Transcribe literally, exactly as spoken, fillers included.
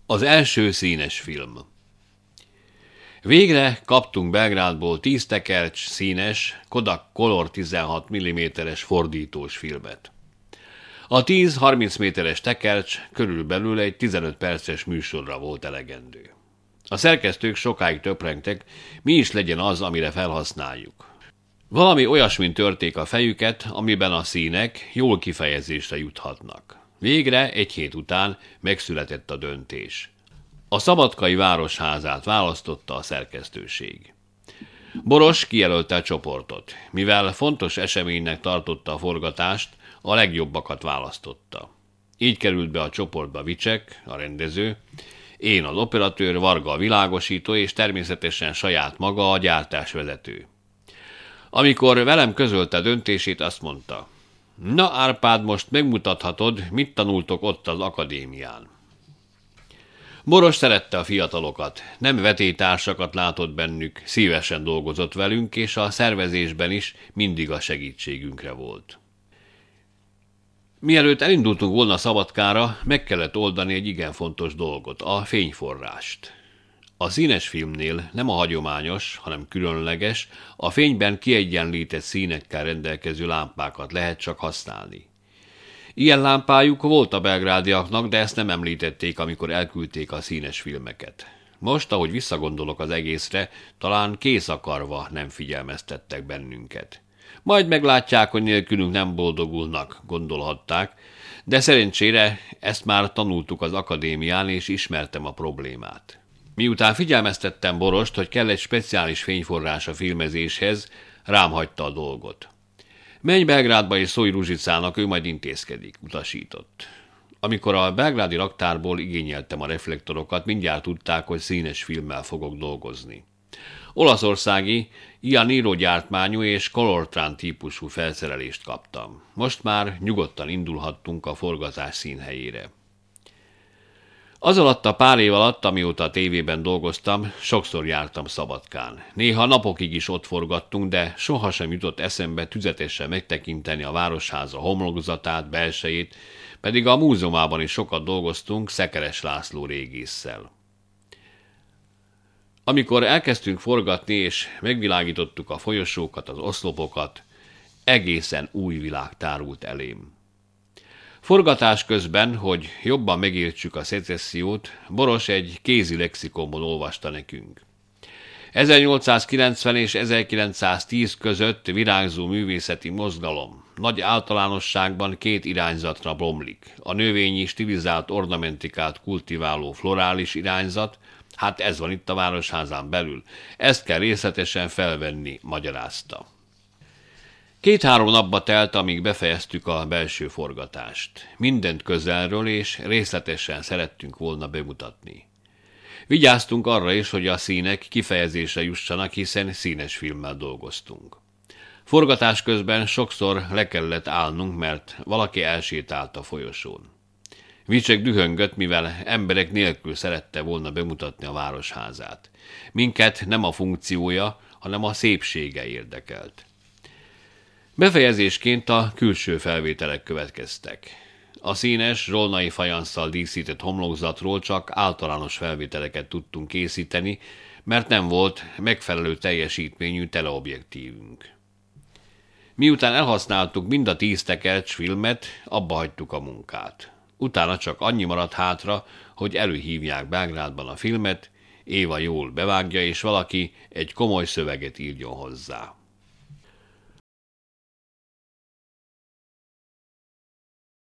Az első színes film. Végre kaptunk Belgrádból tíz tekercs színes Kodak Color tizenhat milliméteres fordítós filmet. A tíz harminc méteres tekercs körülbelül egy tizenöt perces műsorra volt elegendő. A szerkesztők sokáig töprengtek, mi is legyen az, amire felhasználjuk. Valami olyasmin törték a fejüket, amiben a színek jól kifejezésre juthatnak. Végre egy hét után megszületett a döntés. A szabadkai városházát választotta a szerkesztőség. Boros kijelölte a csoportot. Mivel fontos eseménynek tartotta a forgatást, a legjobbakat választotta. Így került be a csoportba Vicsek, a rendező, én az operatőr, Varga a világosító, és természetesen saját maga a gyártásvezető. Amikor velem közölte a döntését, azt mondta: na Árpád, most megmutathatod, mit tanultok ott az akadémián. Boros szerette a fiatalokat, nem vetélytársakat látott bennük, szívesen dolgozott velünk, és a szervezésben is mindig a segítségünkre volt. Mielőtt elindultunk volna Szabadkára, meg kellett oldani egy igen fontos dolgot, a fényforrást. A színes filmnél nem a hagyományos, hanem különleges, a fényben kiegyenlített színekkel rendelkező lámpákat lehet csak használni. Ilyen lámpájuk volt a belgrádiaknak, de ezt nem említették, amikor elküldték a színes filmeket. Most, ahogy visszagondolok az egészre, talán kész akarva nem figyelmeztettek bennünket. Majd meglátják, hogy nélkülünk nem boldogulnak, gondolhatták, de szerencsére ezt már tanultuk az akadémián, és ismertem a problémát. Miután figyelmeztettem Borost, hogy kell egy speciális fényforrás a filmezéshez, rám hagyta a dolgot. Menj Belgrádba és szólj Ruzsicának, ő majd intézkedik, utasított. Amikor a belgrádi raktárból igényeltem a reflektorokat, mindjárt tudták, hogy színes filmmel fogok dolgozni. Olaszországi, Ianiro gyártmányú és Colortran típusú felszerelést kaptam. Most már nyugodtan indulhattunk a forgatás színhelyére. Az alatt a pár év alatt, amióta a tévében dolgoztam, sokszor jártam Szabadkán. Néha napokig is ott forgattunk, de sohasem jutott eszembe tüzetesen megtekinteni a városháza homlokzatát, belsejét, pedig a múzeumában is sokat dolgoztunk Szekeres László régésszel. Amikor elkezdtünk forgatni és megvilágítottuk a folyosókat, az oszlopokat, egészen új világ tárult elém. Forgatás közben, hogy jobban megértsük a szecessziót, Boros egy kézi lexikonból olvasta nekünk. ezernyolcszázkilencven és ezerkilencszáztíz között virágzó művészeti mozgalom. Nagy általánosságban két irányzatra bomlik. A növényi stilizált ornamentikát kultiváló florális irányzat, hát ez van itt a városházán belül. Ezt kell részletesen felvenni, magyarázta. Két-három napba telt, amíg befejeztük a belső forgatást. Mindent közelről és részletesen szerettünk volna bemutatni. Vigyáztunk arra is, hogy a színek kifejezésre jussanak, hiszen színes filmmel dolgoztunk. Forgatás közben sokszor le kellett állnunk, mert valaki elsétált a folyosón. Vicsek dühöngött, mivel emberek nélkül szerette volna bemutatni a városházát. Minket nem a funkciója, hanem a szépsége érdekelt. Befejezésként a külső felvételek következtek. A színes, zsolnai fajanszal díszített homlokzatról csak általános felvételeket tudtunk készíteni, mert nem volt megfelelő teljesítményű teleobjektívünk. Miután elhasználtuk mind a tíz tekercs filmet, abba hagytuk a munkát. Utána csak annyi maradt hátra, hogy előhívják Belgrádban a filmet, Éva jól bevágja, és valaki egy komoly szöveget írjon hozzá.